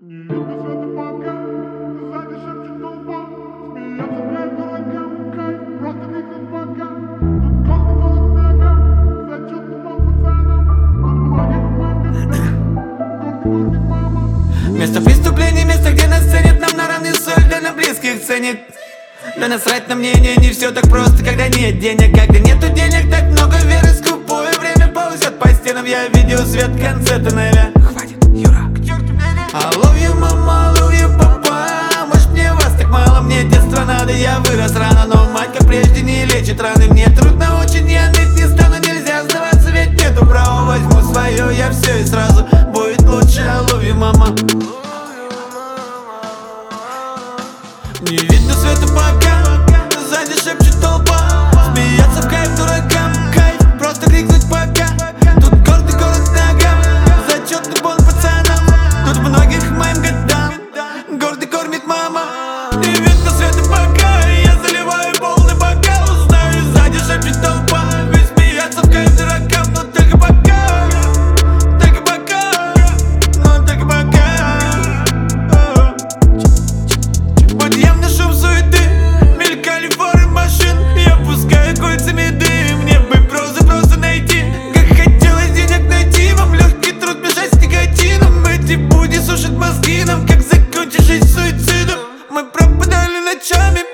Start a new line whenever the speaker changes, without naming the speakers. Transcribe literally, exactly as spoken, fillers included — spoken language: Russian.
Не видно света пока, сзади шепчет толпа. Смеется в кайф дуракам, кайф, просто крикнуть пока. Тут горный город ногам, зачет туман пацанам. Тут многих мам гордый гордый мама.
Место преступлений, место, где нас ценят, нам наравне соль, да на близких ценит. Да насрать на мнение, не все так просто, когда нет денег. Когда нету денег, так много веры, скупое время ползет по стенам. Я видел свет в конце тоннеля. Хватит, Юра, к черту меня. I love you, мама, love you, папа. Может, мне вас так мало, мне детства надо. Я вырос рано, но мать, как прежде, не лечит раны. Мне трудно очень, я ныть не стану, нельзя сдаваться, ведь нету права. Возьму свое, я все и сразу будет лучше. I love you, мама. Не видно света пока, сзади шепчет толпа. Смеяться в кайф дуракам, кайф, просто крикнуть пока. Тут гордый город ногам, зачетный бон пацанам. Тут многих моим годам, гордый кормит мама. Не видно света пока, я заливаю полный бокал. Знаю, сзади шепчет толпа, ведь смеяться в кайф дуракам. Но только пока, только пока, но только пока. Подъемный шум суеты, мелькали фары машин. Я пускаю кольцами дым, мне бы просто просто найти. Как хотелось денег найти, вам легкий труд мешать с никотином. Эти будни сушат мозги нам, как закончить жизнь суицидом. Мы пропадали ночами.